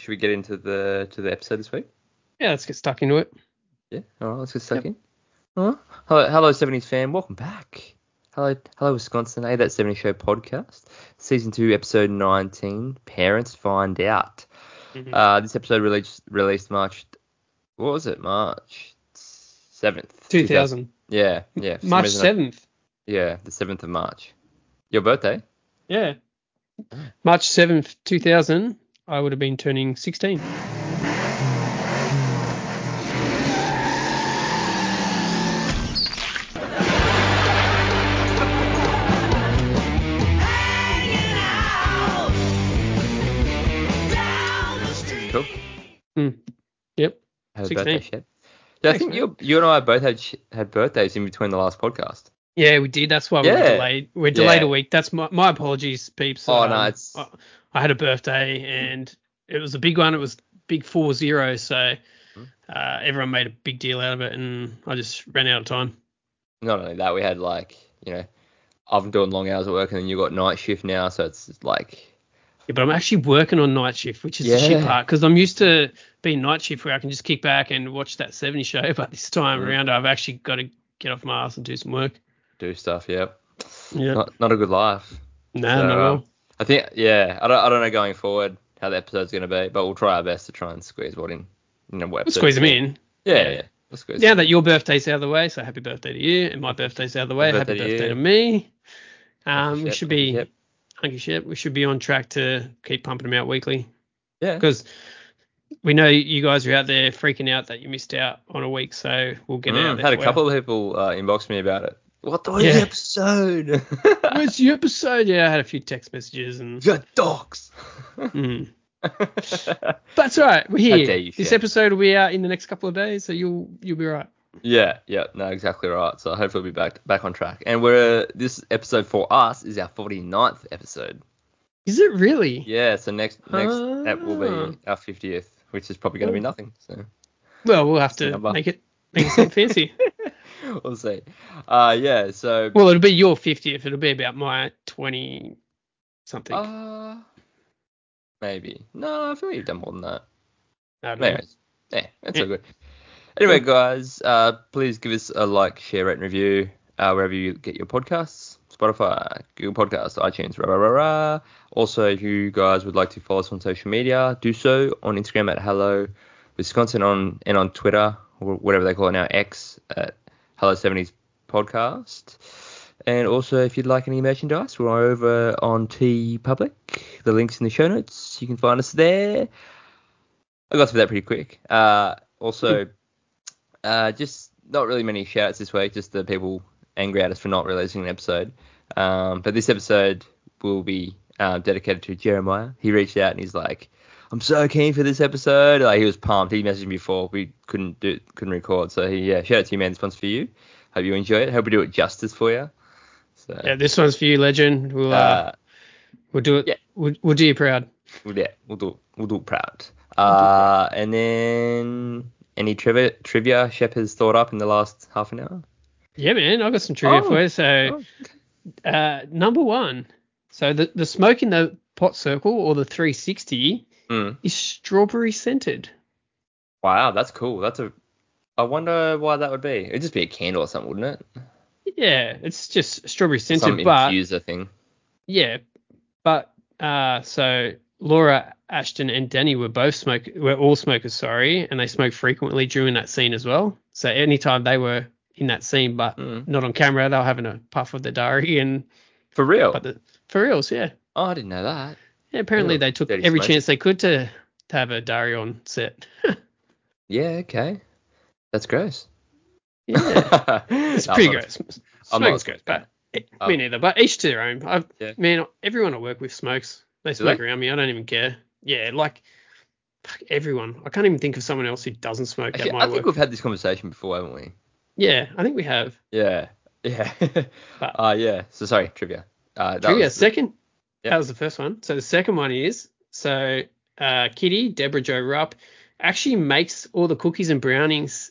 should we get into the episode this week? Yeah, let's get stuck into it. Yeah. All right, let's get stuck in. All right. Hello, 70s fan. Welcome back. Hello, Wisconsin. That 70s Show podcast, season 2, episode 19. Parents find out. Mm-hmm. This episode released March. What was it? March 7th. 2000. Yeah. March 7th. Yeah, the 7th of March. Your birthday? Yeah. March 7th, 2000. I would have been turning 16. Cool. Yep. Happy 16. birthday, Shep. Yeah, I Thanks, think man. you and I both had birthdays in between the last podcast. Yeah, we did. That's why we were delayed. We're delayed a week. That's my apologies, peeps. Oh, no, it's... I had a birthday, and it was a big one. It was big 4-0, so everyone made a big deal out of it, and I just ran out of time. Not only that, we had, I've been doing long hours at work, and then you got night shift now, so it's like... Yeah, but I'm actually working on night shift, which is the shit part, because I'm used to being night shift where I can just kick back and watch that 70 show, but this time around I've actually got to get off my ass and do some work. Do stuff, yep. Yeah. Not a good life. No, not at all. I think, I don't know going forward how the episode's going to be, but we'll try our best to try and squeeze what in. We'll squeeze them in. Yeah. We'll squeeze now that your birthday's out of the way, so happy birthday to you, and my birthday's out of the way, happy birthday to me. We should be... Hunky shit. We should be on track to keep pumping them out weekly. Yeah. Because we know you guys are out there freaking out that you missed out on a week, so we'll get out there. Had a couple of people inbox me about it. What the episode? Where's the episode? Yeah, I had a few text messages and... Your dogs. That's all right. We're here. You, this episode will be out in the next couple of days, so you'll be right. Yeah, no, exactly right. So hopefully we'll be back on track. And this episode for us is our 49th episode. Is it really? Yeah, so next that will be our 50th, which is probably going to be nothing. So. Well, we'll have to make it sound fancy. We'll see. So... Well, it'll be your 50th. It'll be about my 20-something. Maybe. No, I feel like you've done more than that. Anyways, that's all good. Anyway, guys, please give us a like, share, rate, and review wherever you get your podcasts. Spotify, Google Podcasts, iTunes, rah. Also, if you guys would like to follow us on social media, do so on Instagram at Hello Wisconsin and on Twitter, or whatever they call it now, X, at Hello 70s Podcast. And also, if you'd like any merchandise, we're over on TeePublic. The link's in the show notes. You can find us there. I got through that pretty quick. Just not really many shouts this week, just the people angry at us for not releasing an episode. But this episode will be dedicated to Jeremiah. He reached out and he's like, I'm so keen for this episode. He was pumped. He messaged me before we couldn't record. So shout out to you, man. This one's for you. Hope you enjoy it. Hope we do it justice for you. So, yeah, this one's for you, legend. We'll do it. Yeah. We'll do you proud. We'll do it proud. And then any trivia Shep has thought up in the last half an hour? Yeah, man, I've got some trivia for you. So, number one, so the smoke in the pot circle or the 360 is strawberry scented. Wow, that's cool. I wonder why that would be. It'd just be a candle or something, wouldn't it? Yeah, it's just strawberry scented. Some infuser thing. Yeah, but so Laura, Ashton, and Danny were all smokers, and they smoked frequently during that scene as well. So anytime they were in that scene, but not on camera, they were having a puff of the diary and for real. For reals, yeah. Oh, I didn't know that. Yeah, apparently they took every chance they could to have a diary on set. Yeah, okay. That's gross. Yeah, it's pretty gross. Smoking's gross, but me neither. But each to their own. Man, everyone I work with smokes. They smoke around me. I don't even care. Yeah, fuck everyone. I can't even think of someone else who doesn't smoke at my work. I think we've had this conversation before, haven't we? Yeah, I think we have. Yeah. But, so sorry, trivia. Second. Yep. That was the first one. So the second one is, Kitty, Deborah Jo Rupp, actually makes all the cookies and brownings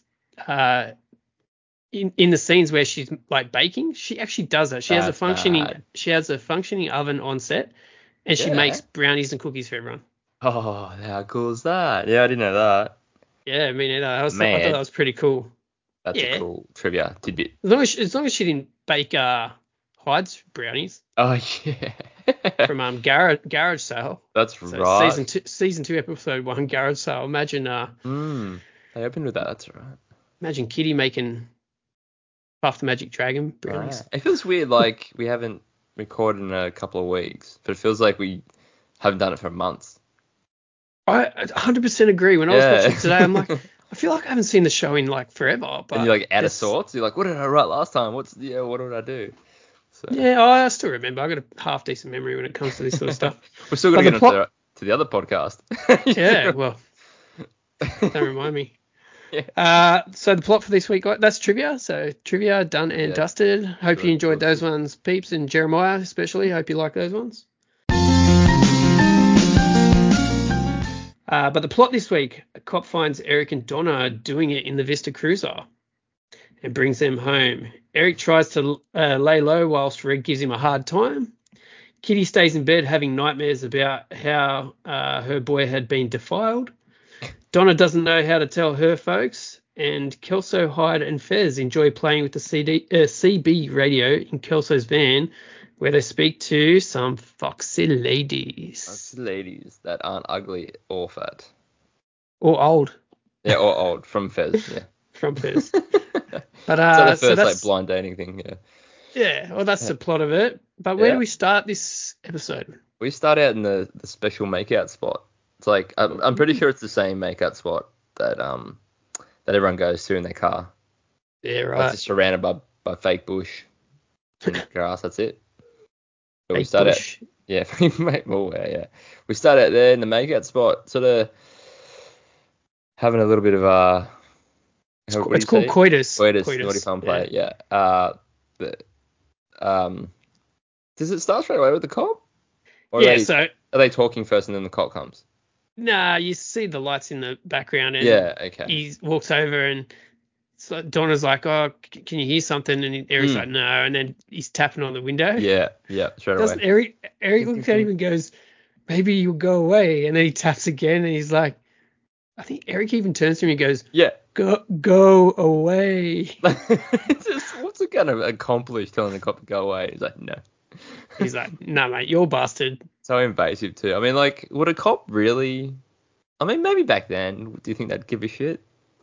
in the scenes where she's baking. She actually does that. She has a functioning oven on set, and she makes brownies and cookies for everyone. Oh, how cool is that? Yeah, I didn't know that. Yeah, I mean, I thought Man, that was pretty cool. that's a Yeah, cool trivia tidbit. as long as she didn't bake Hyde's brownies Oh, yeah. from Garage Sale. That's So right. season 2, episode 1, Garage Sale. They opened with that. That's right. Imagine Kitty making Puff the Magic Dragon brownies. Right. It feels weird, like we haven't recorded in a couple of weeks, but it feels like we haven't done it for months. I 100% agree. When I was Yeah. watching today, I'm like, I feel like I haven't seen the show in like forever. And But you're like out of sorts. You're like, what did I write last time? What did I do? So yeah, I still remember. I got a half decent memory when it comes to this sort of stuff. we're still But gonna the get plot, to the other podcast. yeah, well, don't remind me. Yeah. So the plot for this week, that's trivia. So trivia done and Yeah. dusted. Hope you enjoyed Good. those ones, Peeps and Jeremiah especially. Hope you like those ones. But the plot this week, a cop finds Eric and Donna doing it in the Vista Cruiser and brings them home. Eric tries to lay low whilst Red gives him a hard time. Kitty stays in bed having nightmares about how her boy had been defiled. Donna doesn't know how to tell her folks, and Kelso, Hyde, and Fez enjoy playing with the CB radio in Kelso's van, where they speak to some foxy ladies. That's ladies that aren't ugly or fat. Or old. Yeah, or old from Fez. Yeah. From Fez. But so the so first that's blind dating thing. Yeah. yeah. Well, that's the plot of it. But where do we start this episode? We start out in the special makeout spot. It's like I'm pretty sure it's the same makeout spot that everyone goes to in their car. Yeah, Like right. just surrounded by fake bush and grass. That's it. But we Fake start bush. out, yeah, yeah. We start out there in the makeout spot, sort of having a little bit of It's called coitus. naughty fun play. Yeah. Does it start straight away with the cop? Or Yeah. are they talking first and then the cop comes? Nah, you see the lights in the background, and Yeah. Okay. he walks over, and so Donna's like, "Oh, can you hear something?" And Eric's like, "No," and then he's tapping on the window. Yeah. Yeah. Straight Doesn't away. Eric looks at him and goes, "Maybe you'll go away," and then he taps again, and he's like, I think Eric even turns to him and goes, Yeah. Go away." What's it gonna accomplish telling the cop to go away? He's like, no. He's like, "No, mate, you're busted." So invasive too. I mean, like, would a cop really? I mean, maybe back then, do you think they'd give a shit?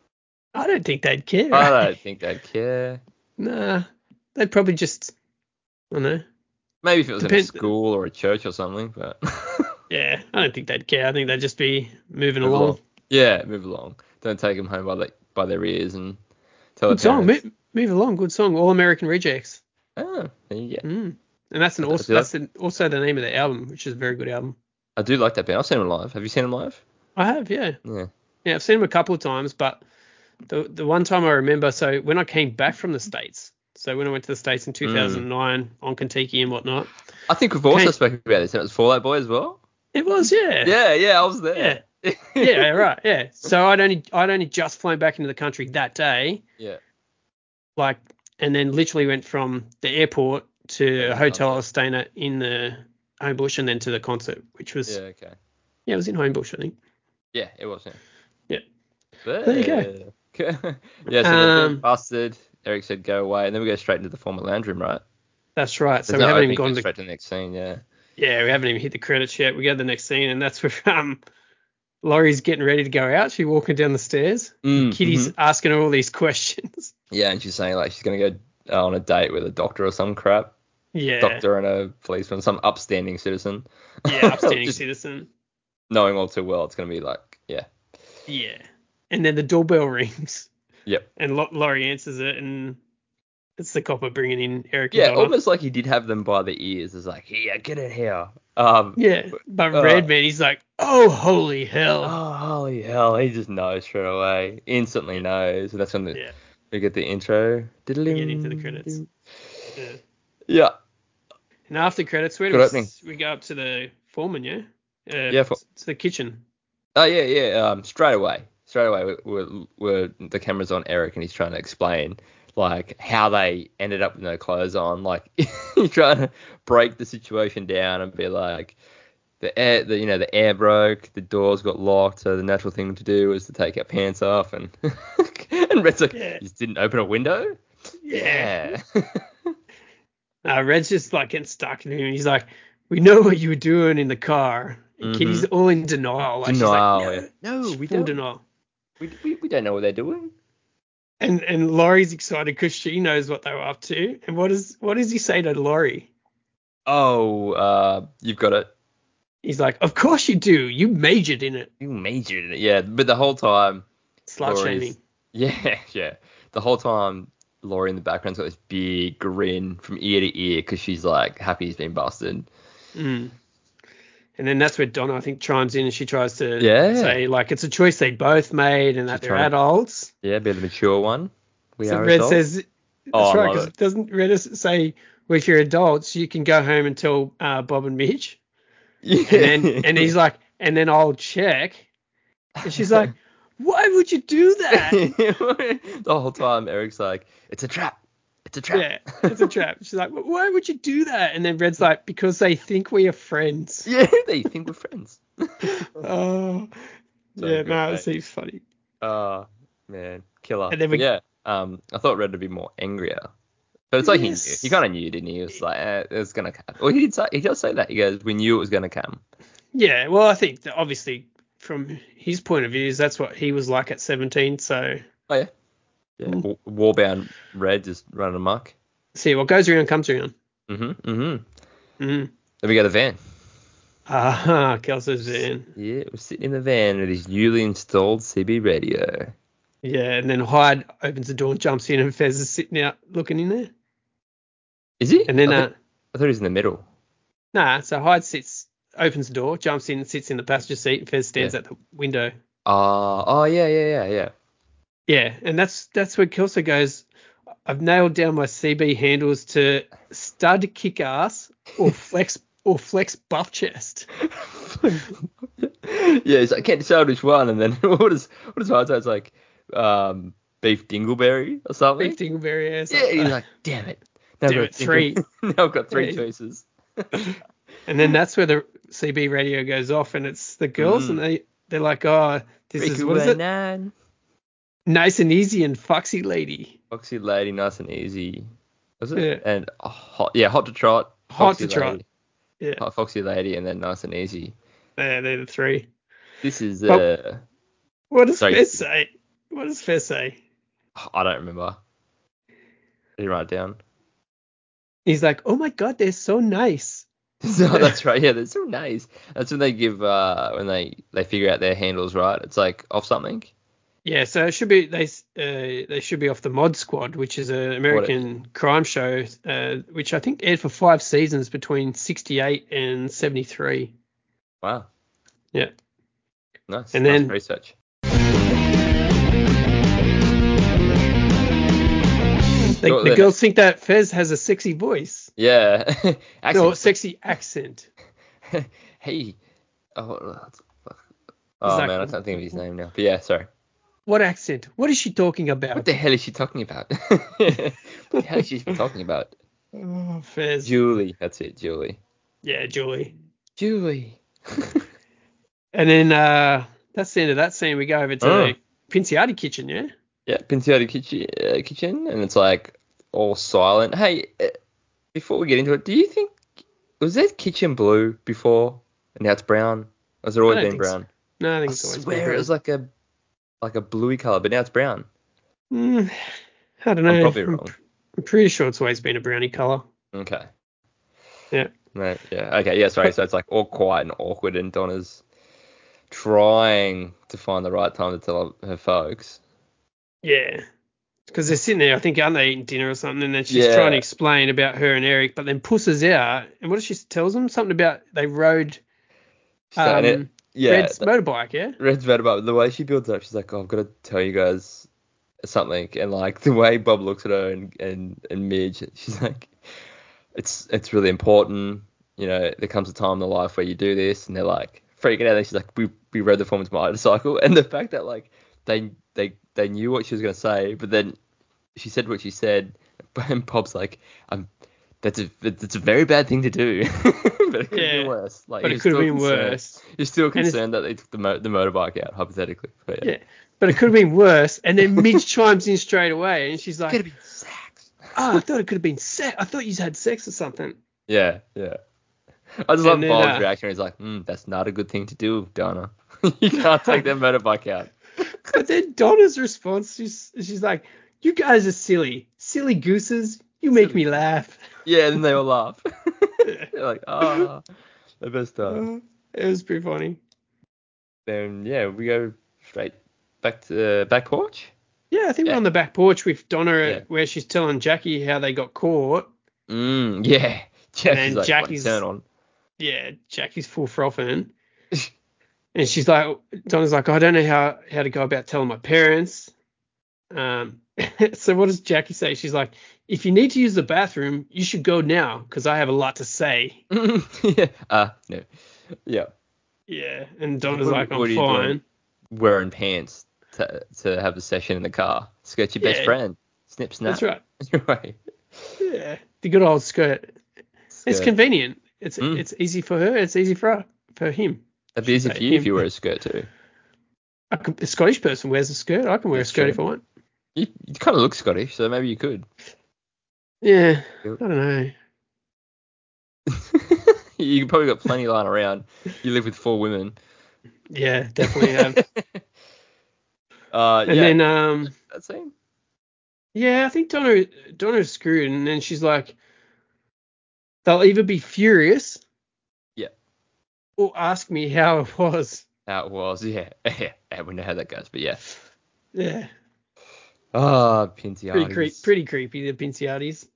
I don't think they'd care. I Right? don't think they'd care. Nah, they'd probably just, I don't know. Maybe if it was in a Depends. school or a church or something, but Yeah, I don't think they'd care. I think they'd just be moving along. Yeah, move along. Don't take them home by their ears and tell Good their song. parents. Move along. Good song. All American Rejects. Oh, there you go. And that's also the name of the album, which is a very good album. I do like that band. I've seen them live. Have you seen them live? I have, yeah. Yeah. Yeah, I've seen them a couple of times, but the one time I remember, so when I came back from the States, so when I went to the States in 2009 on Kentucky and whatnot. I think we've also spoken about this, and it was Fall Out Boy as well. It was, yeah. Yeah, I was there. Yeah. Yeah, right, yeah. So I'd only just flown back into the country that day. Yeah. Like, and then literally went from the airport to a hotel I was staying at in the Homebush, and then to the concert, which was Yeah, okay. Yeah, it was in Homebush, I think. Yeah, it was. Yeah. But, There you go. Yeah, so they've been busted. Eric said go away, and then we go straight into the former lounge room, right? That's right. So There's we no haven't even opening, gone straight to the next scene. Yeah. Yeah, we haven't even hit the credits yet. We go to the next scene, and that's where Laurie's getting ready to go out. She's walking down the stairs. Kitty's asking her all these questions. Yeah, and she's saying like she's gonna go on a date with a doctor or some crap. Yeah. Doctor and a policeman, some upstanding citizen. Yeah, upstanding citizen. Knowing all too well, it's gonna be like, yeah. Yeah. And then the doorbell rings. Yep. And Laurie answers it, and it's the copper bringing in Eric. Yeah, and Donna. almost like he did have them by the ears. It's like, here, get in here. Yeah, but Redman, he's like, oh, holy hell. Oh, holy hell. He just knows straight away. Instantly knows. And that's when we get the intro. We get into the credits. Yeah. And after credits, we go up to the foreman, yeah? It's the kitchen. Oh, yeah. Straight away, we're the camera's on Eric, and he's trying to explain like how they ended up with no clothes on. Like he's trying to break the situation down and be like, the air broke, the doors got locked, so the natural thing to do was to take our pants off, and and Red's like, Yeah. you just didn't open a window? Yeah. Red's just like getting stuck in him. He's like, we know what you were doing in the car. And Kitty's all in denial. Like Denial. she's like, No, we full don't. denial. We don't know what they're doing. And Laurie's excited because she knows what they were up to. And what does he say to Laurie? Oh, you've got it. He's like, of course you do. You majored in it. You majored in it. Yeah, but the whole time, Slut shaming. Yeah. The whole time, Laurie in the background's got this big grin from ear to ear because she's like happy he's been busted. Mm. And then that's where Donna, I think, chimes in and she tries to say, like, it's a choice they both made and that they're adults. Yeah, be the mature one. So Red adults. says, that's right, because doesn't Red say, well, if you're adults, you can go home and tell Bob and Mitch. Yeah. And he's like, and then I'll check. And she's like, why would you do that? The whole time, Eric's like, it's a trap. It's a trap. Yeah, it's a trap. She's like, why would you do that? And then Red's like, because they think we are friends. Yeah, they think we're friends. Oh, so yeah, no, it seems funny. Oh, man, killer. And then I thought Red would be more angrier. But it's like he knew. He kind of knew, didn't he? He was like, it was going to come. Well, he does say that. He goes, we knew it was going to come. Yeah, well, I think that obviously from his point of view, that's what he was like at 17, so. Oh, yeah. Yeah, warbound Red just running amok. See, what goes around comes around. Then we got the van. Kelso's van. Yeah, we're sitting in the van with his newly installed CB radio. Yeah, and then Hyde opens the door and jumps in, and Fez is sitting out looking in there. Is he? And then I thought he was in the middle. Nah, so Hyde opens the door, jumps in, and sits in the passenger seat, and Fez stands at the window. Yeah. Yeah, and that's where Kelso goes, I've nailed down my CB handles to stud kick ass or flex buff chest. Yeah, he's like, can't decide which one, and then what does Hyde say? It's like beef dingleberry or something. Beef dingleberry, yeah. He's like, damn it. Now Damn it, 3. Now I've got 3 choices. And then that's where the CB radio goes off, and it's the girls, and they're like, oh, this is, what is it? 9. Nice and easy and foxy lady. Foxy lady, nice and easy. Was it? Yeah. And hot to trot. Hot to trot. Yeah. Hot foxy lady, and then nice and easy. Yeah, they're the 3. This is what does Fez say? What does Fez say? I don't remember. Did you write it down? He's like, oh my god, they're so nice. No, that's right. Yeah, they're so nice. That's when they give when they figure out their handles, right? It's like off something. Yeah, so it should be they should be off the Mod Squad, which is an American crime show, which I think aired for 5 seasons between 68 and 73. Wow. Yeah. Nice. And then research. The girls think that Fez has a sexy voice. Yeah. No, sexy accent. Hey. Oh man, I can't think of his name now. But yeah, sorry. What accent? What is she talking about? What the hell is she talking about? What the hell is she talking about? Oh, Fez. Julie. That's it, Julie. Yeah, Julie. And then that's the end of that scene. We go over to the Pinciati kitchen, yeah? Yeah, Pinciati kitchen, and it's like all silent. Hey, before we get into it, do you think, was that kitchen blue before and now it's brown? Or has it always been brown? So. No, I think it's always been brown. It was like a bluey colour, but now it's brown. I don't know. I'm probably wrong. I'm pretty sure it's always been a brownie colour. Okay. Yeah. No, yeah. Okay. Yeah. Sorry. So it's like all quiet and awkward, and Donna's trying to find the right time to tell her folks. Yeah. Because they're sitting there, I think, aren't they eating dinner or something? And then she's trying to explain about her and Eric, but then pusses out. And what does she tells them? Something about they rode Red's motorbike, yeah? Red's motorbike. The way she builds up, she's like, I've got to tell you guys something. And like the way Bob looks at her and Midge, she's like, it's really important. You know, there comes a time in the life where you do this, and they're like freaking out. And she's like, we rode the Foreman's motorcycle, and the fact that like they knew what she was gonna say, but then she said what she said, and Bob's like, That's a very bad thing to do. But it could have been worse. Like, but it could have been worse. You're still concerned that they took the motorbike out, hypothetically. But yeah, but it could have been worse. And then Midge chimes in straight away, and she's like, could have been sex. "Oh, I thought it could have been sex. I thought you had sex or something." Yeah. I just love then, Bob's reaction. He's like, that's not a good thing to do, Donna. You can't take that motorbike out. But then Donna's response, she's like, "You guys are silly gooses. You make me laugh." Yeah, and then they all laugh. They're like, the best time. It was pretty funny. Then, yeah, we go straight back to the back porch. Yeah, I think we're on the back porch with Donna where she's telling Jackie how they got caught. Yeah. And then Jackie's turn on. Yeah, Jackie's full frothing. And she's like, Donna's like, I don't know how to go about telling my parents. So what does Jackie say? She's like, if you need to use the bathroom, you should go now because I have a lot to say. No. Yeah. Yeah, and Donna's like, I'm fine. Wearing pants to have a session in the car. Skirt your best friend. Snip, snap. That's right. Right. Yeah, the good old skirt. It's convenient. It's easy for her. It's easy for him. That'd be easy for you if you wear a skirt too. A Scottish person wears a skirt. I can wear a skirt if I want. You kind of look Scottish, so maybe you could. Yeah, I don't know. You probably got plenty lying around. You live with 4 women. Yeah, definitely have. And then that scene. Yeah, I think Donna's screwed, and then she's like, they'll either be furious, or ask me how it was. How it was, yeah. We know how that goes, but yeah. Yeah. Pinciatis. Pretty creepy, the Pinciatis.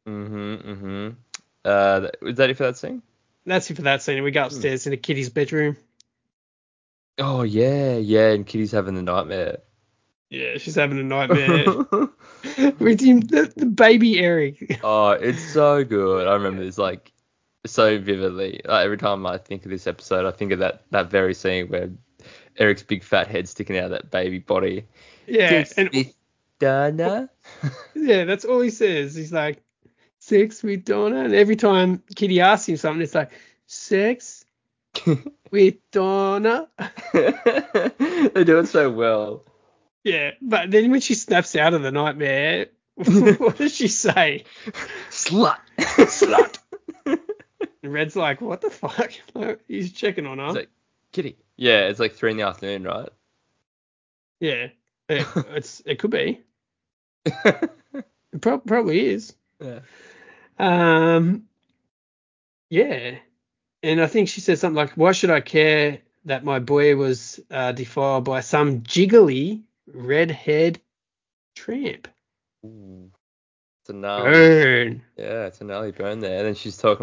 Is that it for that scene? That's it for that scene. We go upstairs into Kitty's bedroom. Oh, yeah, and Kitty's having the nightmare. Yeah, she's having a nightmare with him, the baby Eric. Oh, it's so good. I remember this like so vividly. Like, every time I think of this episode, I think of that very scene where Eric's big fat head sticking out of that baby body. Yeah, with Donna. Yeah, that's all he says. He's like, sex with Donna, and every time Kitty asks him something, it's like, sex with Donna. They do it so well. Yeah, but then when she snaps out of the nightmare, what does she say? Slut. And Red's like, what the fuck? Like, he's checking on her. He's like, Kitty. Yeah, it's like 3 PM, right? Yeah, it could be. It probably is. Yeah. Yeah. And I think she said something like, why should I care that my boy was defiled by some jiggly red-haired tramp? Ooh. It's a gnarly burn. Yeah, it's a gnarly burn there. And then she's talking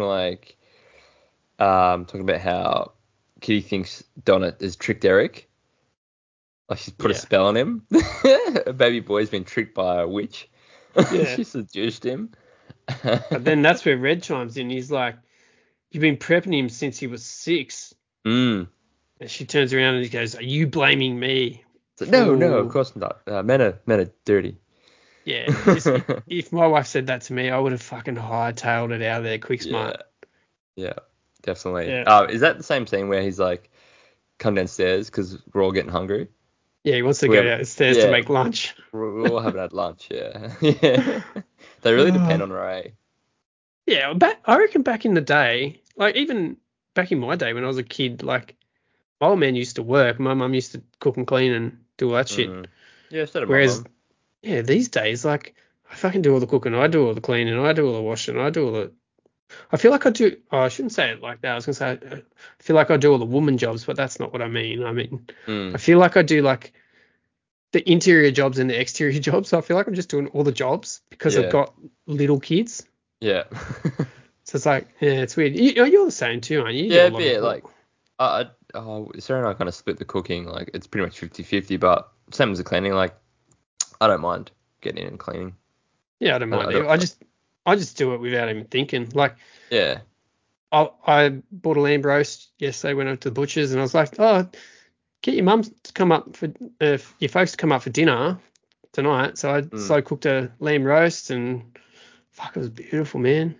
about how Kitty thinks Donna has tricked Eric. Like she's put a spell on him. A baby boy's been tricked by a witch. Yeah. She seduced him. But then that's where Red chimes in. He's like, you've been prepping him since he was 6. And she turns around and he goes, are you blaming me? So, no, of course not. Men are dirty. Yeah. If my wife said that to me, I would have fucking hightailed it out of there quick smart. Yeah, definitely. Yeah. Is that the same scene where he's like, come downstairs because we're all getting hungry? Yeah, he wants to go downstairs to make lunch. We all haven't had lunch, yeah. They really depend on Ray. Yeah, I reckon back in the day, like even back in my day when I was a kid, like my old man used to work. My mum used to cook and clean and do all that shit. Yeah, so did Whereas, my mum. Yeah, these days, like I fucking do all the cooking, I do all the cleaning, I do all the washing, I do all the. I feel like I do. Oh, I shouldn't say it like that. I was gonna say I feel like I do all the woman jobs, but that's not what I mean. I mean, I feel like I do like the interior jobs and the exterior jobs. So I feel like I'm just doing all the jobs because I've got little kids. Yeah. So it's like, yeah, it's weird. You're the same too, aren't you? Yeah, like, Sarah and I kind of split the cooking. Like, it's pretty much 50-50, but same as the cleaning. Like, I don't mind getting in and cleaning. Yeah, I don't mind. I just do it without even thinking. Like, yeah. I bought a lamb roast yesterday. Went up to the butcher's and I was like, oh, get your mum to come up for your folks to come up for dinner tonight. So I cooked a lamb roast and fuck, it was beautiful, man.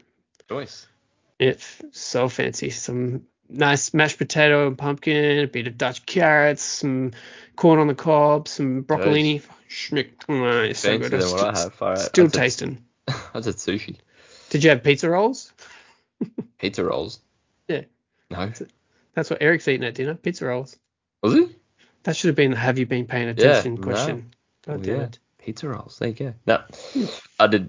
Choice. It's so fancy. Some nice mashed potato and pumpkin, a bit of Dutch carrots, some corn on the cob, some broccolini. Schmick. Oh, it's so Fancier good. than what I have. All right. Still tasting. That's at sushi. Did you have pizza rolls? Pizza rolls. Yeah. No. That's what Eric's eating at dinner. Pizza rolls. Was it? That should have been the have you been paying Yeah. attention question. God damn it. Pizza rolls. There you go. No. I did.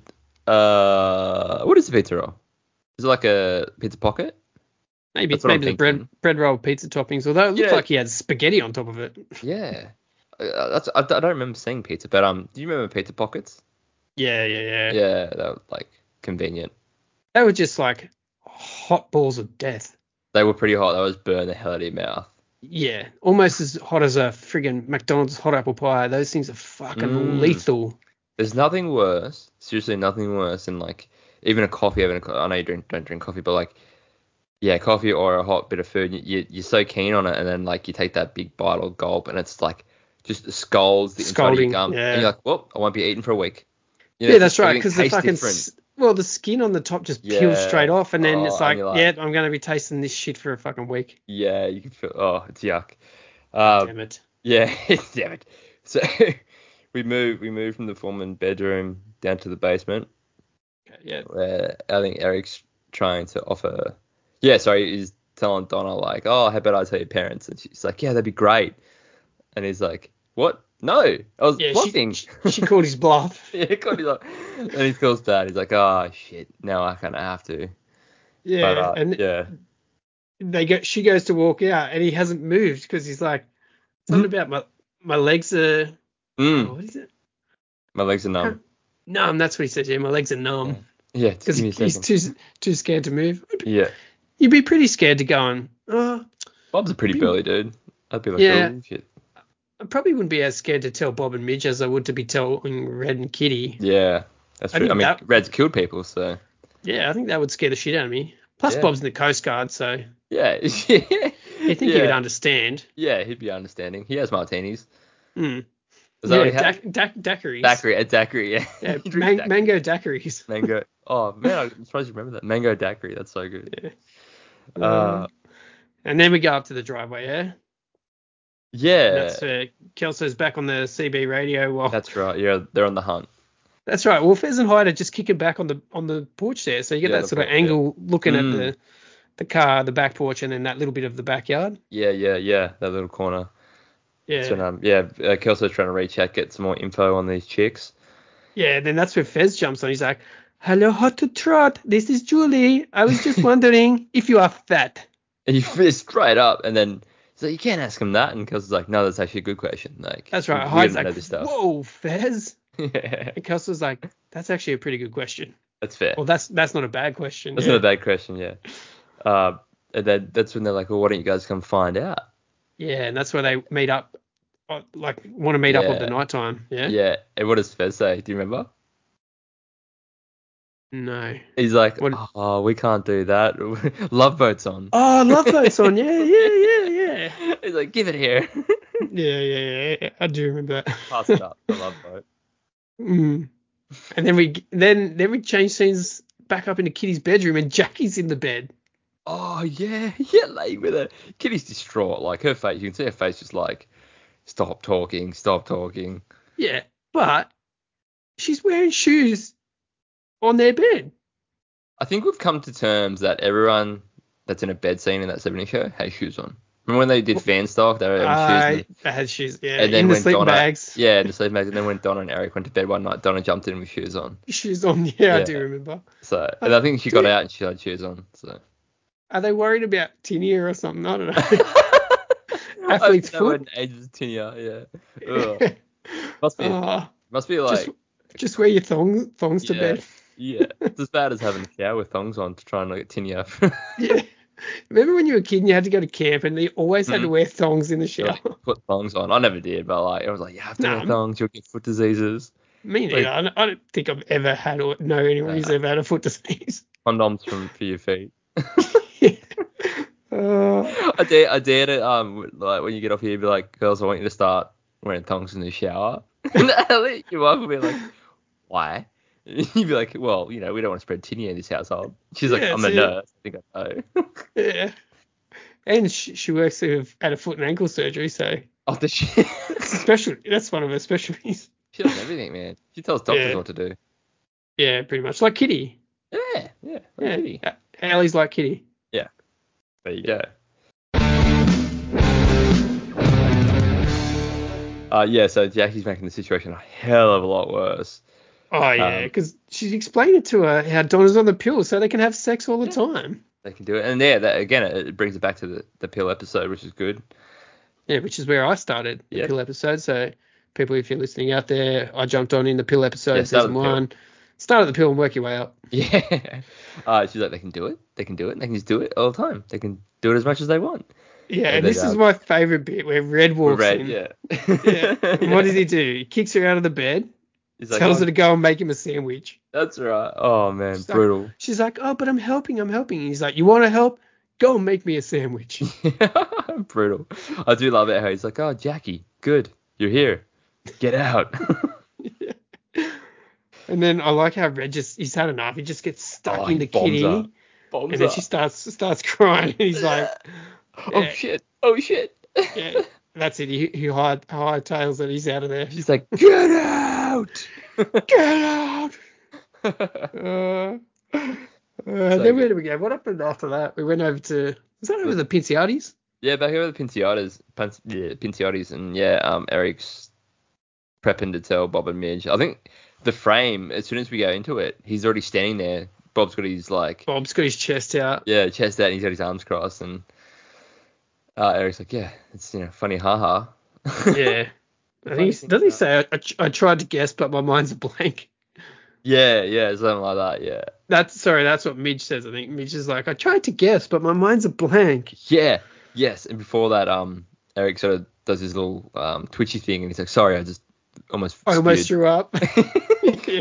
What is a pizza roll? Is it like a pizza pocket? Maybe That's what I'm the thinking. bread roll pizza toppings, although it looked Yeah. like he had spaghetti on top of it. Yeah. I don't remember seeing pizza, but do you remember pizza pockets? Yeah. Yeah, that was like convenient. They were just like hot balls of death. They were pretty hot. They always burn the hell out of your mouth. Yeah, almost as hot as a friggin' McDonald's hot apple pie. Those things are fucking lethal. There's nothing worse, seriously, nothing worse than like even a coffee. I know you don't drink coffee, but like, yeah, coffee or a hot bit of food. You're so keen on it, and then like you take that big bite or gulp, and it's like just scalds the inside of your gum, and you're like, well, I won't be eating for a week. You know, yeah, that's right, because the fucking different. well, the skin on the top just peels straight off, and then it's like, like, yeah, I'm gonna be tasting this shit for a fucking week. Yeah, you can feel. Oh, it's yuck. Damn it. Yeah, damn it. So we moved from the foreman bedroom down to the basement. Okay, yeah. Where I think Eric's trying to offer. Yeah, sorry, he's telling Donna like, oh, how about I tell your parents? And she's like, yeah, that'd be great. And he's like, what? No, I was bluffing. She called his bluff. Yeah, and he feels bad. He's like, oh shit, now I kind of have to. Yeah, But, and yeah. she goes to walk out, and he hasn't moved because he's like, something about my legs are. Oh, what is it? My legs are numb. Numb, that's what he said. Yeah, my legs are numb. Yeah, just give me a second. He's too scared to move. Yeah. You'd be pretty scared to go on. Bob's a pretty burly dude. I'd be like, oh shit. I probably wouldn't be as scared to tell Bob and Midge as I would to be telling Red and Kitty. Yeah, that's true. I mean, Red's killed people, so. Yeah, I think that would scare the shit out of me. Plus, Bob's in the Coast Guard, so. Yeah. I think he would understand. Yeah, he'd be understanding. He has martinis. Mm. Is that what he has? Daiquiris. Daiquiri, yeah. Yeah, mango daiquiris. Mango. Oh, man, I'm surprised you remember that. Mango daiquiri, that's so good. Yeah. And then we go up to the driveway, yeah? Yeah. And that's Kelso's back on the CB radio. That's right, yeah, they're on the hunt. That's right. Well, Fez and Hyde are just kicking back on the porch there, so you get that sort of angle looking at the car, the back porch, and then that little bit of the backyard. Yeah, that little corner. Yeah. So, Kelso's trying to reach out, get some more info on these chicks. Yeah, then that's where Fez jumps on. He's like, hello, hot to trot. This is Julie. I was just wondering if you are fat. And he fizzed straight up, and then he's like, you can't ask him that. And Kelso's like, no, that's actually a good question. Like, that's right. Hyde's like, whoa, Fez. Yeah. And Kelso's like, that's actually a pretty good question. That's fair. Well, that's not a bad question. That's not a bad question, yeah. And then that's when they're like, well, why don't you guys come find out? Yeah, and that's where they meet up, want to meet up at the night time. Yeah. Yeah. And what does Fez say? Do you remember? No. He's like, oh, we can't do that. Love Boat's on. Oh, Love Boat's on. Yeah. He's like, give it here. Yeah. I do remember that. Pass it up. The Love Boat. And then we change scenes back up into Kitty's bedroom, and Jackie's in the bed. Oh yeah, laying with her. Kitty's distraught. Like her face, you can see her face just like, stop talking. Yeah, but she's wearing shoes on their bed. I think we've come to terms that everyone that's in a bed scene in that 70s show has shoes on. Remember when they did fan stock? They had shoes, yeah. And then in the sleeping bags. Yeah, in the sleeping bags. And then when Donna and Eric went to bed one night, Donna jumped in with shoes on. Shoes on, yeah. I do remember. So, and I think she got out and she had shoes on. So. Are they worried about tinea or something? I don't know. Athlete's foot. Ages tinea, yeah. Must be like. Just wear your thongs to bed. Yeah, it's as bad as having a shower with thongs on to try and not get tinea. Yeah. Remember when you were a kid and you had to go to camp and you always had to wear thongs in the shower? Yeah, put thongs on. I never did, but like I was like, you have to wear thongs, you'll get foot diseases. Me neither. Like, I don't think I've ever had or know anyone who's ever had a foot disease. Condoms for your feet. I dare to like when you get off here, be like, girls, I want you to start wearing thongs in the shower. And your wife will be like, why? You'd be like, well, we don't want to spread tinea in this household. She's like, Yeah, I'm that's a it. nurse. I think I know. Yeah. And she works at a foot and ankle surgery, so Oh, the shit. that's a special. That's one of her specialties. She does everything, man. She tells doctors Yeah. what to do. Yeah, pretty much like Kitty. Yeah, like Yeah. Kitty. Allie's like Kitty. Yeah, there you go. Yeah, so Jackie's making the situation a hell of a lot worse. Oh yeah, because she's explained it to her how Donna's on the pill, so they can have sex all the time. They can do it. And yeah, that, again, it brings it back to the pill episode, which is good. Yeah, which is where I started the Yep. pill episode. So people, if you're listening out there, I jumped on in the pill episode, Yeah, season the pill. 1. Start at the pill and work your way up. Yeah. She's like, they can do it. They can do it. And they can just do it all the time. They can do it as much as they want. Yeah, and this is my favorite bit where Red walks in. Yeah. Yeah. And what does he do? He kicks her out of the bed, He's like, tells her to go and make him a sandwich. That's right. Oh, man, She's brutal. She's like, oh, but I'm helping. And he's like, you want to help? Go and make me a sandwich. Brutal. I do love it how he's like, oh, Jackie, good. You're here. Get out. And then I like how Red he's had enough. He just gets stuck into bombs Kitty. her. Bombs And then her. she starts crying. And he's like, Oh, shit. Oh, shit. yeah, that's it. He hightails it. He's out of there. She's like, get out. Get out. Then where did we go? What happened after that? We went over to, was that over the Pinciottis? Yeah, back over the Pinciottis, and Eric's prepping to tell Bob and Midge. I think the frame, as soon as we go into it, he's already standing there. Bob's got his chest out. Yeah, chest out, and he's got his arms crossed, and Eric's like, yeah, it's funny, haha. Yeah. I think doesn't he say I tried to guess, but my mind's a blank. Yeah, something like that. Yeah. That's what Midge says. I think Midge is like, I tried to guess, but my mind's a blank. Yeah. Yes. And before that, Eric sort of does his little twitchy thing, and he's like, sorry, I almost threw up. Yeah.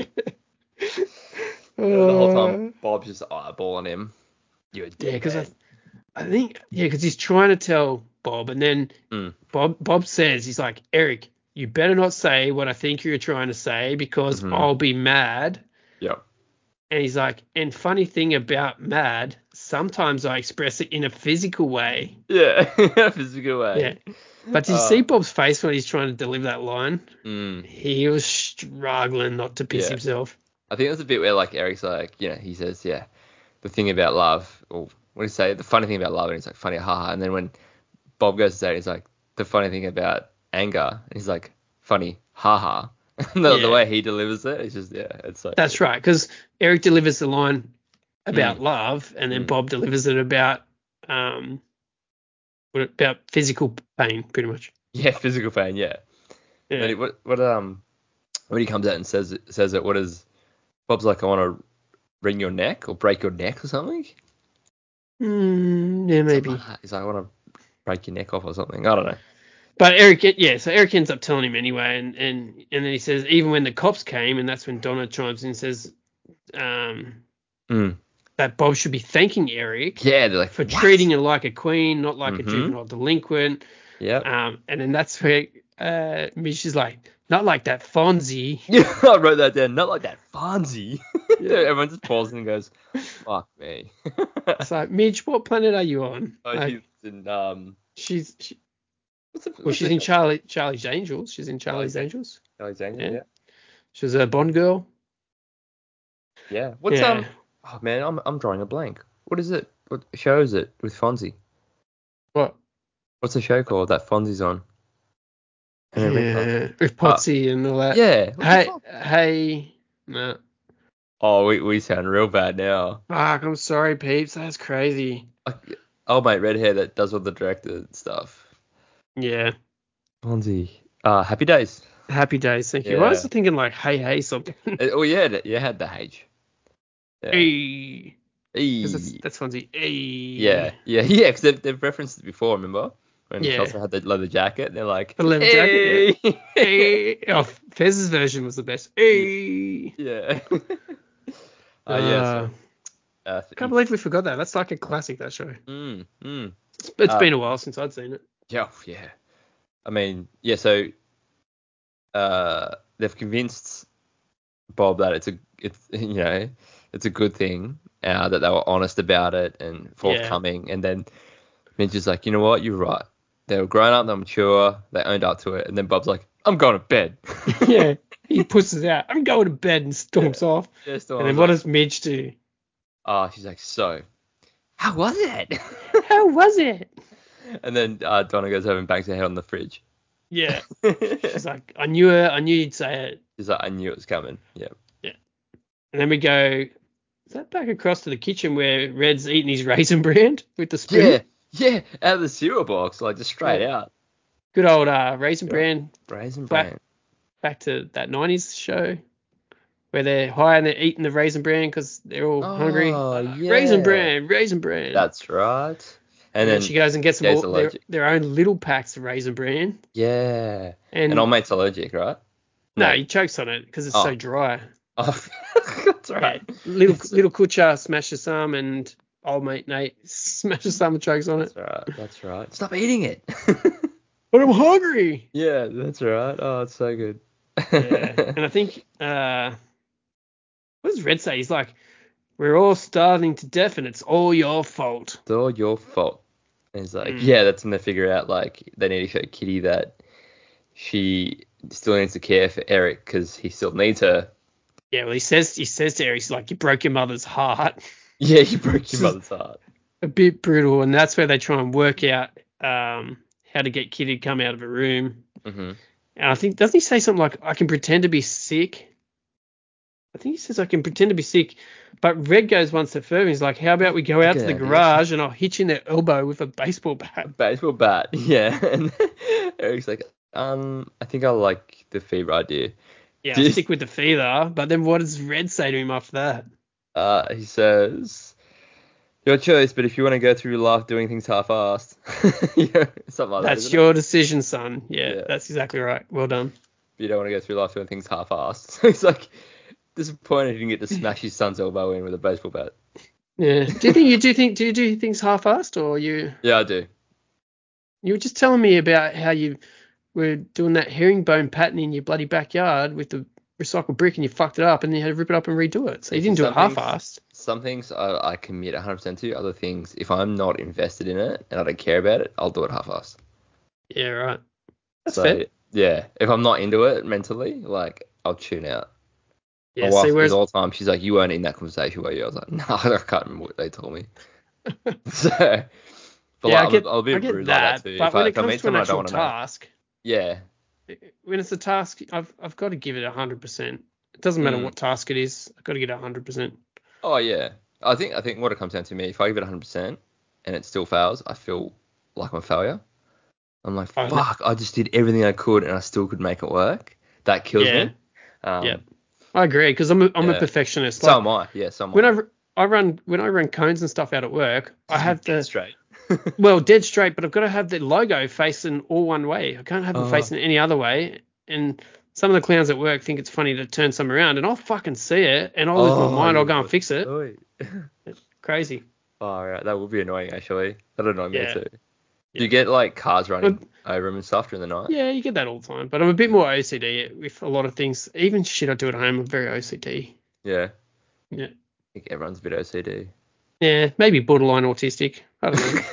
The whole time, Bob's just eyeballing him. You're dead. Yeah, because I think because he's trying to tell Bob, and then Bob says, he's like, Eric, you better not say what I think you're trying to say because I'll be mad. Yep. And he's like, and funny thing about mad, sometimes I express it in a physical way. Yeah, physical way. Yeah. But did you see Bob's face when he's trying to deliver that line? He was struggling not to piss himself. I think that's a bit where like Eric's like, he says, the thing about love, or what do you say? The funny thing about love, and he's like, funny, haha. And then when Bob goes to say it, he's like, the funny thing about anger, and he's like, funny, haha. The way he delivers it, it's just, it's like. That's right, because Eric delivers the line about love, and then Bob delivers it about physical pain, pretty much. Yeah, physical pain, yeah. When he comes out and says it, what is Bob's like? I want to wring your neck or break your neck or something. Yeah, maybe. He's like, I want to break your neck off or something. I don't know. But Eric ends up telling him anyway, and then he says, even when the cops came, and that's when Donna chimes in and says, that Bob should be thanking Eric. Yeah, they're like, for treating her like a queen, not like a juvenile delinquent. Yeah. And then that's where Mitch is like, not like that Fonzie. Yeah, I wrote that down. Not like that Fonzie. Everyone just pauses and goes, fuck me. It's like, Mitch, what planet are you on? She's in she's in Charlie's Angels. She's in Charlie's Angels. Charlie's Angels, yeah. She was a Bond girl. Yeah. What's oh man, I'm drawing a blank. What is it? What show is it with Fonzie? What? What's the show called that Fonzie's on? With Potsy and all that. Yeah. Hey. No. Oh, we sound real bad now. Fuck, I'm sorry, peeps. That's crazy. Oh, mate, red hair that does all the director stuff. Yeah. Fonzie. Happy Days. Happy Days, thank you. I was thinking like, hey, something. Oh, yeah, you had the H. Yeah. Hey. Hey. That's Fonzie. Hey. Yeah, because they've referenced it before, remember? When Chelsea had the leather jacket, they're like, the leather jacket. Yeah. Hey. Oh, Fez's version was the best. Hey. Yeah. I can't believe we forgot that. That's like a classic, that show. It's been a while since I'd seen it. Yeah. I mean, so they've convinced Bob that it's a good thing that they were honest about it and forthcoming. And then Midge is like, you know what, you're right. They were grown up, they're mature, they owned up to it. And then Bob's like, I'm going to bed. Yeah, he pushes out. I'm going to bed and storms off. Yeah, And then what does Midge do? Oh, she's like, so, how was it? How was it? And then Donna goes over and bangs her head on the fridge. Yeah. She's like, I knew you'd say it. She's like, I knew it was coming. Yeah. Yeah. And then we go, is that back across to the kitchen where Red's eating his Raisin Bran with the spoon? Yeah, out of the cereal box, like just straight out. Good old Raisin Bran. Raisin Bran. Back to that 90s show where they're high and they're eating the Raisin Bran because they're all hungry. Yeah. Raisin Bran. That's right. And then she goes and gets them all their own little packs of Raisin Bran. Yeah. And old mate's allergic, right? No, he chokes on it because it's so dry. Oh, that's right. Yeah. Little Kutcher smashes some and old mate Nate smashes some and chokes on it. That's right. Stop eating it. But I'm hungry. Yeah, that's right. Oh, it's so good. Yeah. And I think, what does Red say? He's like, we're all starving to death and it's all your fault. It's all your fault. And he's like, yeah, that's when they figure out, like, they need to show Kitty that she still needs to care for Eric because he still needs her. Yeah, well, he says to Eric, he's like, you broke your mother's heart. Yeah, you broke your mother's heart. A bit brutal, and that's where they try and work out how to get Kitty to come out of a room. Mm-hmm. And I think, doesn't he say something like, I can pretend to be sick? I think he says, I can pretend to be sick. But Red goes one step further. He's like, how about we go out to the garage and I'll hit you in the elbow with a baseball bat. Yeah. And Eric's like, I think I like the fever idea. Yeah, I'll stick with the fever. But then what does Red say to him after that? He says, your choice, but if you want to go through life doing things half-assed, something like that. That's your decision, son. Yeah, that's exactly right. Well done. You don't want to go through life doing things half-assed. So he's like disappointed he didn't get to smash his son's elbow in with a baseball bat. Yeah. Do you do things half-assed or you? Yeah, I do. You were just telling me about how you were doing that herringbone pattern in your bloody backyard with the recycled brick and you fucked it up and you had to rip it up and redo it. So you didn't do it half-assed. Some things I commit 100% to. Other things, if I'm not invested in it and I don't care about it, I'll do it half-assed. Yeah, right. That's fair. Yeah, if I'm not into it mentally, like, I'll tune out. Yeah, my wife says all the time, she's like, you weren't in that conversation, were you? I was like, no, I can't remember what they told me. But yeah, I'll be rude like that too. But when it comes to an actual task, yeah, when it's a task, I've got to give it 100%. It doesn't matter what task it is. I've got to get 100%. Oh yeah, I think what it comes down to me, if I give it 100% and it still fails, I feel like I'm a failure. I'm like, fuck, I just did everything I could and I still could make it work. That kills me. Yeah. I agree because I'm a perfectionist. So am I. Yeah, so am I. When I run cones and stuff out at work, I have dead straight. Well, dead straight, but I've got to have the logo facing all one way. I can't have them facing any other way. And some of the clowns at work think it's funny to turn some around, and I'll fucking see it, and I'll lose my mind. I'll go and fix it. It's crazy. Oh, right. That would be annoying, actually. That annoys me too. Do you get like cars running over them and stuff during the night? Yeah, you get that all the time. But I'm a bit more OCD with a lot of things. Even shit I do at home, I'm very OCD. Yeah. Yeah. I think everyone's a bit OCD. Yeah, maybe borderline autistic. I don't know.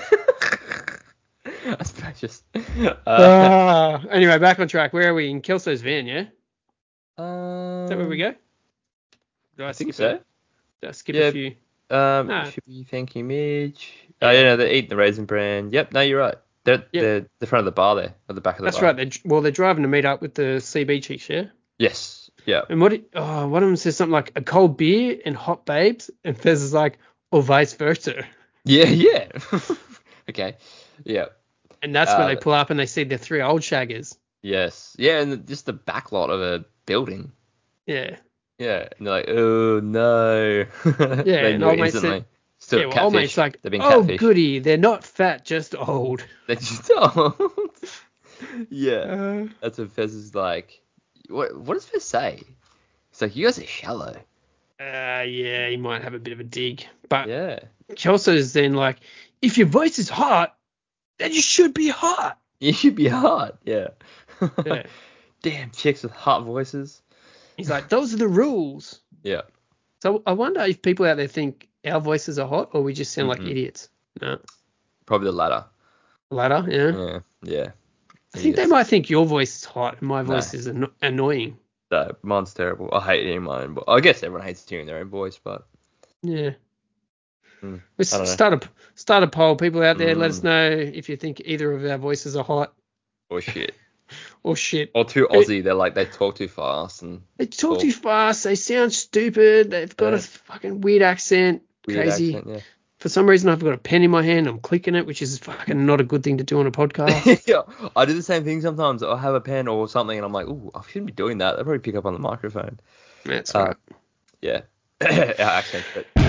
I suppose just. Anyway, back on track. Where are we? In Kelso's van, yeah? Is that where we go? I think so. Did I skip a few? Should be thank you, Midge. Oh, yeah, no, they're eating the Raisin Bran. Yep, no, you're right. They're the front of the bar there, at the back of the bar. That's right. They're driving to meet up with the CB chicks, yeah? Yes, yeah. And one of them says something like, a cold beer and hot babes, and Fez is like, or vice versa. Yeah. Okay, yeah. And that's when they pull up and they see the three old shaggers. Yes, yeah, and just the back lot of a building. Yeah. Yeah, and they're like, oh no. Yeah, and old mate said, old mate's like, goody, they're not fat, just old. They're just old. Yeah. That's what Fez is like. What does Fez say? He's like, you guys are shallow. Yeah, he might have a bit of a dig. But yeah. Kelso's then like, if your voice is hot, then you should be hot. You should be hot, yeah. Yeah. Damn chicks with hot voices. He's like, those are the rules. Yeah. So I wonder if people out there think our voices are hot or we just sound like Mm-mm. idiots. No. Probably the latter. Latter, yeah. Yeah. Yeah. I think they Idiots. might think your voice is hot and my No. voice is annoying. No, mine's terrible. I hate hearing my own voice. I guess everyone hates hearing their own voice, but Yeah. I don't know. Start a poll. People out there, let us Mm, know if you think either of our voices are hot or shit. or shit. Or too Aussie. They're like, they talk too fast and They talk too fast. They sound stupid. They've got a fucking weird accent. weird Crazy. accent, yeah. For some reason, I've got a pen in my hand. I'm clicking it, which is fucking not a good thing to do on a podcast. Yeah, I do the same thing sometimes. I'll have a pen or something, and I'm like, ooh, I shouldn't be doing that. They'll probably pick up on the microphone. That's right. Yeah. Our accent. But what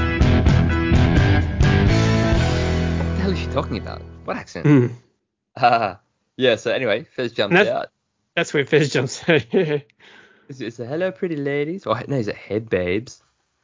the hell is she talking about? What accent? Yeah, so anyway, Fez jumps out. That's where Fez jumps out. It's a hello, pretty ladies. Or no, is it head babes?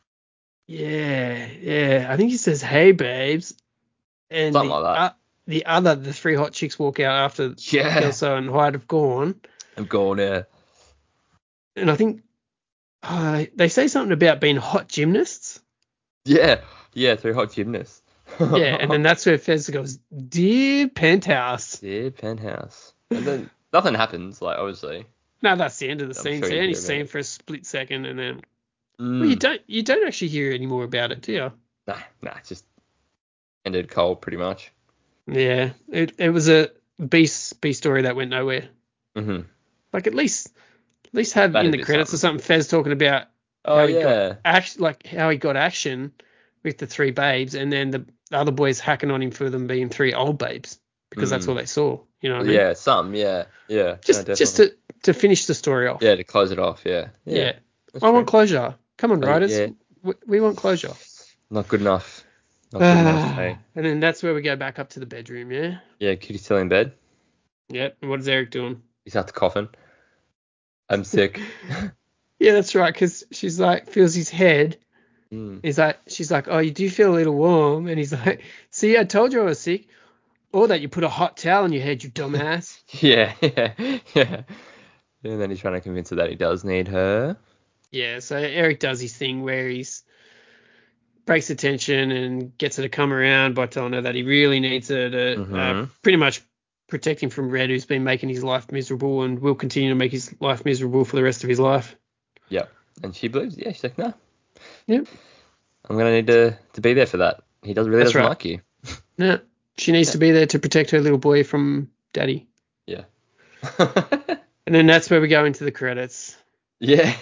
Yeah. I think he says, "Hey, babes," and Something like that. the three hot chicks walk out after Yeah. Kelso and Hyde have gone. I'm going there. And I think they say something about being hot gymnasts. Yeah, three hot gymnasts. Yeah, and then that's where Fez goes, "Dear Penthouse." Yeah, penthouse. And then nothing happens, like, obviously. No, that's the end of the I'm scene. sure So you you only hear see about him for a split second, and then Mm. well, you don't actually hear any more about it, do you? Nah, it just ended cold, pretty much. Yeah, it was a B story that went nowhere. Mm-hmm. Like at least have That'd in the be credits something. or something Fez talking about Oh, how he yeah. got how he got action with the three babes, and then the other boys hacking on him for them being three old babes because that's all they saw. You know what I mean? Yeah, some, yeah. Yeah, no, Just definitely. to finish the story off. Yeah, to close it off, yeah. Yeah. That's I want true. closure. Come on, writers. Yeah. We want closure. Not good enough. Not good enough, hey. And then that's where we go back up to the bedroom, yeah? Yeah, Kitty's still in bed. Yep. And what is Eric doing? He's out to coffin. I'm sick. Yeah, that's right, because she's like, feels his head. Mm. She's like, oh, you do feel a little warm. And he's like, see, I told you I was sick. Or that you put a hot towel on your head, you dumbass. Yeah. And then he's trying to convince her that he does need her. Yeah, so Eric does his thing where he's breaks the tension and gets her to come around by telling her that he really needs her to pretty much protect him from Red, who's been making his life miserable and will continue to make his life miserable for the rest of his life. Yep. And she believes, yeah, she's like, no. Yep. I'm going to need to be there for that. He doesn't like you. No, she needs to be there to protect her little boy from daddy. Yeah. And then that's where we go into the credits. Yeah.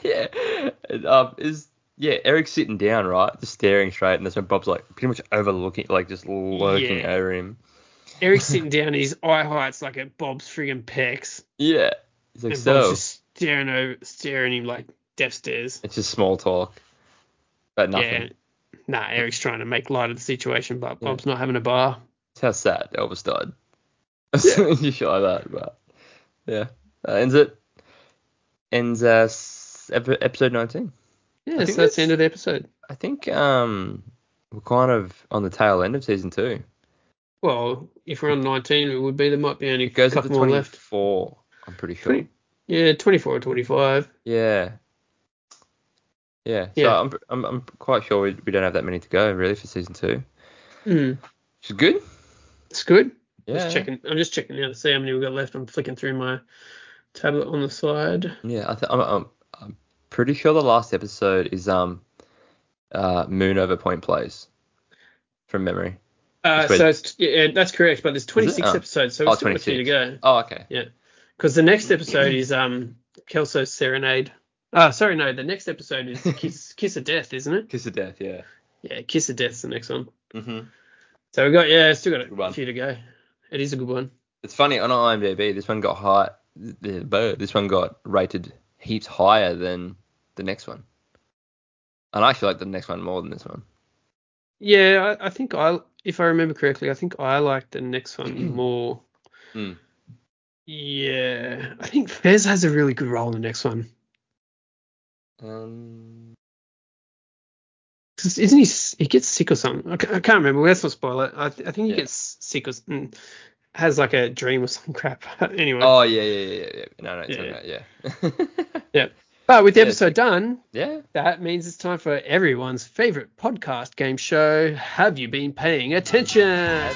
Eric's sitting down, right, just staring straight, and that's when Bob's like pretty much overlooking, like just lurking over him. Eric's sitting down, and his eye height's like at Bob's friggin' pecs. Yeah. He's like, and Bob's just staring him like death stares. It's just small talk, but nothing. Yeah. Nah, Eric's trying to make light of the situation, but Bob's not having a bar. It's how sad Elvis died. You shit like that, but yeah. Ends episode 19. Yeah, so that's the end of the episode. I think we're kind of on the tail end of season 2. Well, if we're on 19, it would be there might be only It goes a couple up to more left. 24, I'm pretty sure. 24 or 25. Yeah. So I'm quite sure we don't have that many to go really for season 2. Which is good. It's good. Yeah. I'm just checking now to see how many we got left. I'm flicking through my tablet on the side. Yeah, I'm pretty sure the last episode is Moon over Point Place from memory. So that's correct, but there's 26 episodes, so we've still got a few to go. Oh, okay. Yeah, because the next episode is Kelso's Serenade. Sorry, no, the next episode is Kiss of Death, isn't it? Kiss of Death, yeah. Yeah, Kiss of Death's the next one. Mm-hmm. So we got still got a few to go. It is a good one. It's funny on IMDb, this one got this one got rated heaps higher than the next one. And I actually like the next one more than this one. Yeah, I think if I remember correctly, I think I like the next one more. Yeah, I think Fez has a really good role in the next one. Isn't he gets sick or something? I can't remember. Let's not spoil it. I think he gets sick or has like a dream or some crap. Anyway. Oh yeah. No, it's yeah. Yeah. But with the Yeah, episode done, Yeah. that means it's time for everyone's favorite podcast game show. Have you been paying attention?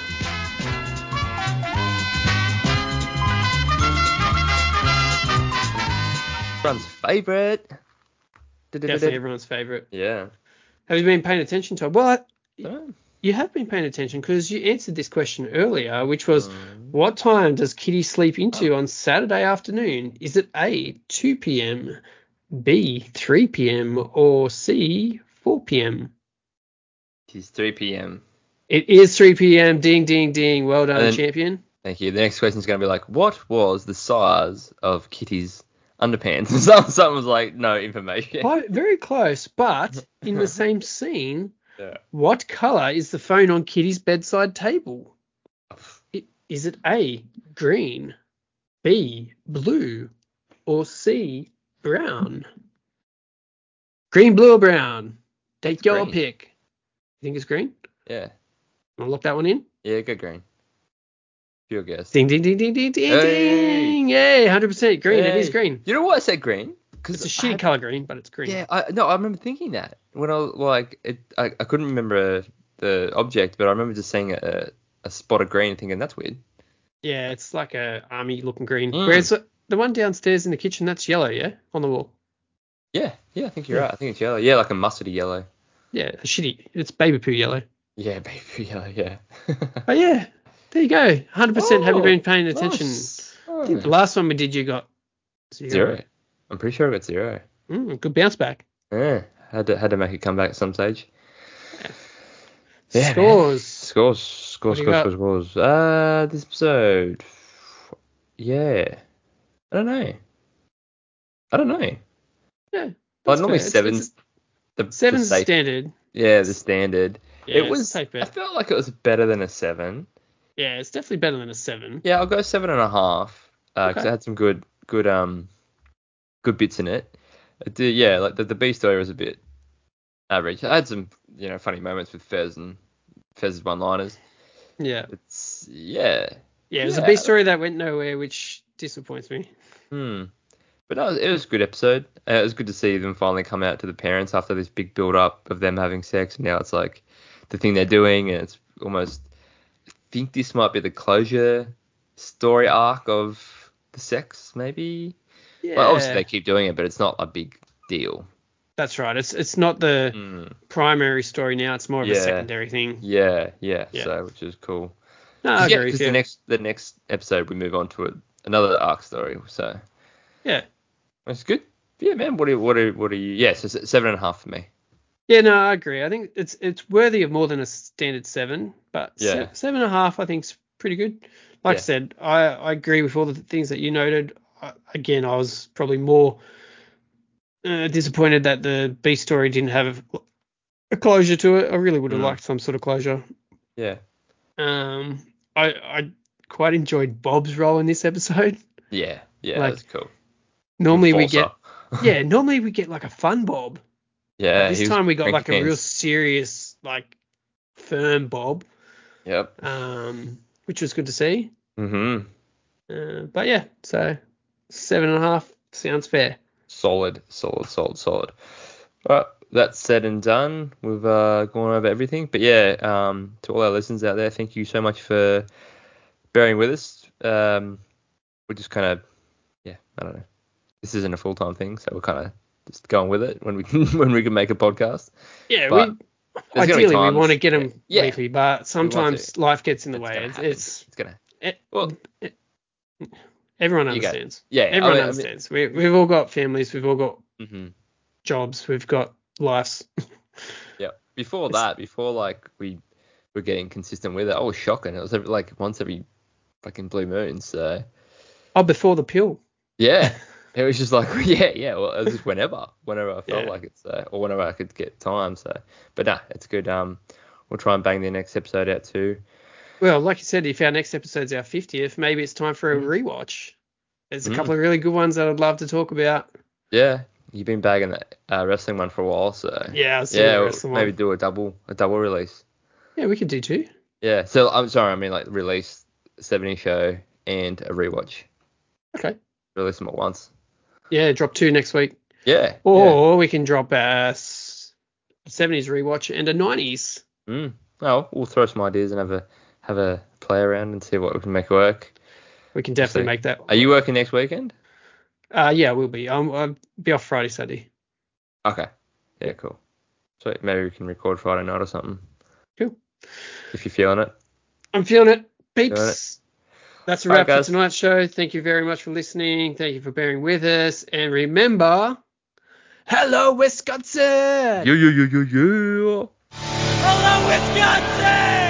Everyone's favorite. Definitely everyone's favorite. Yeah. Have you been paying attention to it? Well, Oh. you have been paying attention because you answered this question earlier, which was, Mm. what time does Kitty sleep into on Saturday afternoon? Is it A, 2 p.m., B, 3 p.m., or C, 4 p.m.? It's 3 p.m. It is 3 p.m. Ding, ding, ding. Well done, And then- champion. Thank you. The next question is going to be like, what was the size of Kitty's underpants? Someone was like, no information. Very close, but in the same scene, Yeah. what color is the phone on Kitty's bedside table? Is it A, green, B, blue, or C, brown? Green, blue, or brown? Take your green. pick. You think it's green? Yeah. I'll lock that one in. Yeah, go green. Pure guess. Ding, ding, ding, ding, ding, ding, Hey. ding. Yay, 100% green. It is Hey. green. You know why I said green? It's a shitty color green, but it's green. Yeah, I remember thinking that when I couldn't remember the object, but I remember just seeing a spot of green and thinking that's weird. Yeah, it's like a army looking green. Mm. Whereas the one downstairs in the kitchen, that's yellow, yeah, on the wall. Yeah, I think you're Yeah. right. I think it's yellow. Yeah, like a mustardy yellow. Yeah, shitty. It's baby poo yellow. Yeah, baby yellow. Yeah. But yeah, there you go. 100%. Have you Oh, been paying attention? nice. I think the last one we did, you got Zero. I'm pretty sure I got 0. Good bounce back. Yeah, had to make it come back at some stage. Yeah. Man. Scores. Scores. This episode. Yeah. I don't know. Yeah. Like That's normally fair. seven's Seven's the safe. standard. Yeah, the standard. Yeah, It it's a was. safe bet. I felt like it was better than a 7. Yeah, it's definitely better than a 7. Yeah, I'll go 7.5. Because Okay. it had some good bits in it. Yeah, like the B story was a bit average. I had some funny moments with Fez's one-liners. Yeah. Yeah, it was a B story that went nowhere, which disappoints me. But no, it was a good episode. It was good to see them finally come out to the parents after this big build-up of them having sex. And now it's like the thing they're doing, and it's almost. I think this might be the closure story arc of the sex, maybe. Yeah. Well, obviously they keep doing it, but it's not a big deal. That's right. It's not the primary story now. It's more of a secondary thing. Yeah. So, which is cool. No, I agree with you. Because the next episode we move on to another arc story. So yeah, that's good. Yeah, man. What are you? Yeah, so 7.5 for me. Yeah, no, I agree. I think it's worthy of more than a standard 7, but Yeah. 7.5 I think is pretty good. Like I said, I agree with all the things that you noted. Again, I was probably more disappointed that the B story didn't have a closure to it. I really would have liked some sort of closure. Yeah. I quite enjoyed Bob's role in this episode. Yeah, Like, that's cool. Normally we Enforcer. get normally we get like a fun Bob. Yeah, This time we got like a cranky real pants. serious, like firm Bob. Yep. Which was good to see. Mm-hmm. But yeah, so 7.5 sounds fair. Solid. Right, that's said and done. We've gone over everything. But yeah, to all our listeners out there, thank you so much for bearing with us. We're just kind of, I don't know. This isn't a full-time thing, so we're kind of just going with it when we can make a podcast. Yeah, But there's gonna be ideally we times- want to get them yeah. weekly, but sometimes life gets in the It's way. gonna happen. It's gonna. everyone You go. understands. Yeah, everyone I mean- understands. We've all got families. We've all got Mm-hmm. jobs. We've got lives. Yeah. Before like we were getting consistent with it, I was shocking. It was like once every fucking blue moon. So Before the pill. yeah, it was just like yeah. Well, it was just whenever I felt like it, or whenever I could get time. So, but nah, it's good. We'll try and bang the next episode out too. Well, like you said, if our next episode's our 50th, maybe it's time for a rewatch. There's a couple of really good ones that I'd love to talk about. Yeah, you've been bagging that wrestling one for a while, so Yeah, I'll see the wrestling maybe one. do a double release. Yeah, we could do 2. Yeah, so I'm sorry, I mean like release 70 show and a rewatch. Okay. Release them at once. Yeah, drop 2 next week. Yeah. Or we can drop a 70s rewatch and a 90s. Oh, we'll throw some ideas and have a play around and see what we can make work. We can definitely make that work. Are you working next weekend? Yeah, we'll be. I'll be off Friday, Saturday. Okay. Yeah, cool. So maybe we can record Friday night or something. Cool. If you're feeling it. I'm feeling it. Peeps. Feeling it. That's a wrap for tonight's show. Thank you very much for listening. Thank you for bearing with us. And remember, hello, Wisconsin! Yeah. Hello, Wisconsin!